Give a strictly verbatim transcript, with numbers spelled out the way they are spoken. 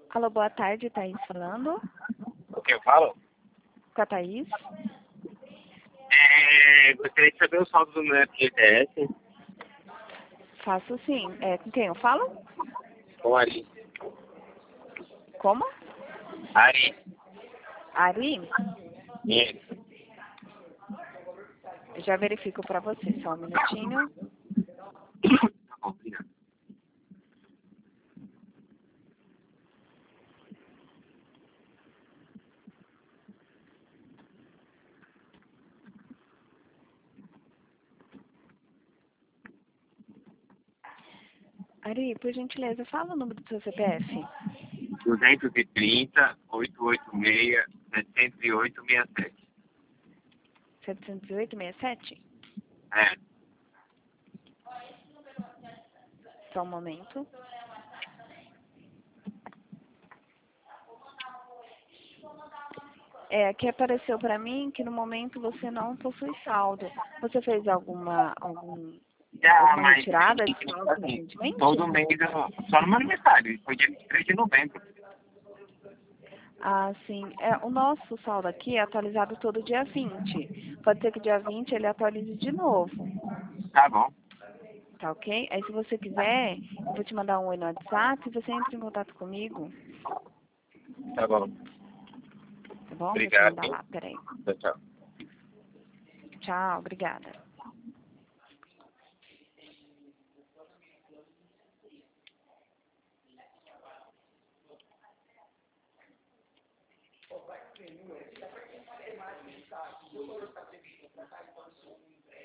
Alô, boa tarde, Thaís falando. O que eu falo? Com a Thaís? É, gostaria de saber o saldo do meu F G T S. Faço sim. É, com quem eu falo? Com Ari. Como? Ari. Ari? Isso. Eu já verifico para você, só um minutinho. Tá bom, obrigado. Ari, por gentileza, fala o número do seu C P F. duzentos e trinta, oitocentos e oitenta e seis, setecentos e oito, sessenta e sete. setecentos e oito, sessenta e sete? É. Só um momento. É, aqui apareceu para mim que no momento você não possui saldo. Você fez alguma, algum, Já, alguma mas retirada de saldo assim, recentemente? todo mês, eu- só no meu aniversário, foi dia vinte e três de novembro. Ah, sim. É, o nosso saldo aqui é atualizado todo dia vinte. Pode ser que dia vinte ele atualize de novo. Tá bom. Tá ok? Aí se você quiser, eu vou te mandar um oi no WhatsApp e você entra em contato comigo. Tá bom. Tá bom? Vou te Obrigado. mandar lá. Peraí. Tchau, tchau. Tchau, obrigada.